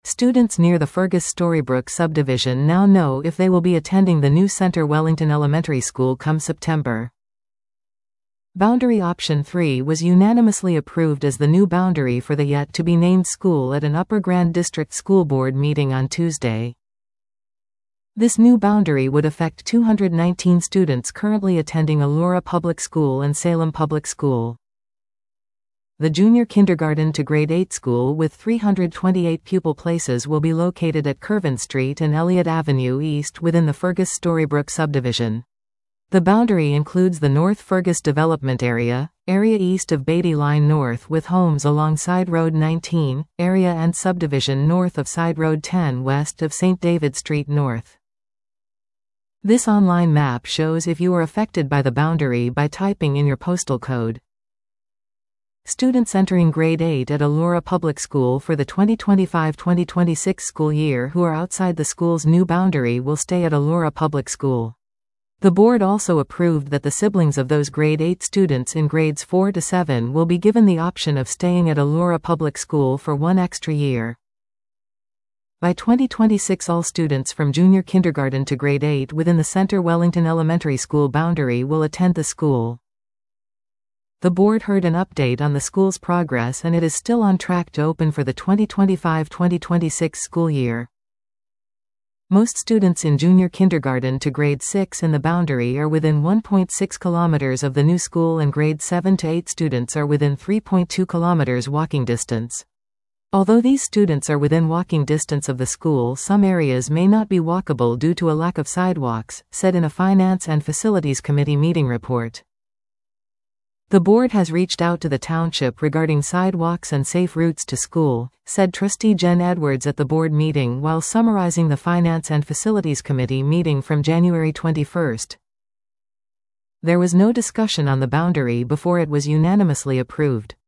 Students near the Fergus Storybrooke subdivision now know if they will be attending the new Centre Wellington Elementary School come September. Boundary Option 3 was unanimously approved as the new boundary for the yet-to-be-named school at an Upper Grand District School Board meeting on Tuesday. This new boundary would affect 219 students currently attending Elora Public School and Salem Public School. The junior kindergarten to grade 8 school with 328 pupil places will be located at Curvin Street and Elliott Avenue East within the Fergus Storybrooke subdivision. The boundary includes the North Fergus development area east of Beatty Line North with homes along Side Road 19, area and subdivision north of Side Road 10 west of St. David Street North. This online map shows if you are affected by the boundary by typing in your postal code. Students entering grade 8 at Elora Public School for the 2025-2026 school year who are outside the school's new boundary will stay at Elora Public School. The board also approved that the siblings of those grade 8 students in grades 4 to 7 will be given the option of staying at Elora Public School for one extra year. By 2026, all students from junior kindergarten to grade 8 within the Centre Wellington Elementary School boundary will attend the school. The board heard an update on the school's progress and it is still on track to open for the 2025-2026 school year. Most students in junior kindergarten to grade 6 in the boundary are within 1.6 kilometers of the new school and grade 7 to 8 students are within 3.2 kilometers walking distance. Although these students are within walking distance of the school, some areas may not be walkable due to a lack of sidewalks, said in a Finance and Facilities Committee meeting report. The board has reached out to the township regarding sidewalks and safe routes to school, said Trustee Jen Edwards at the board meeting while summarizing the Finance and Facilities Committee meeting from January 21. There was no discussion on the boundary before it was unanimously approved.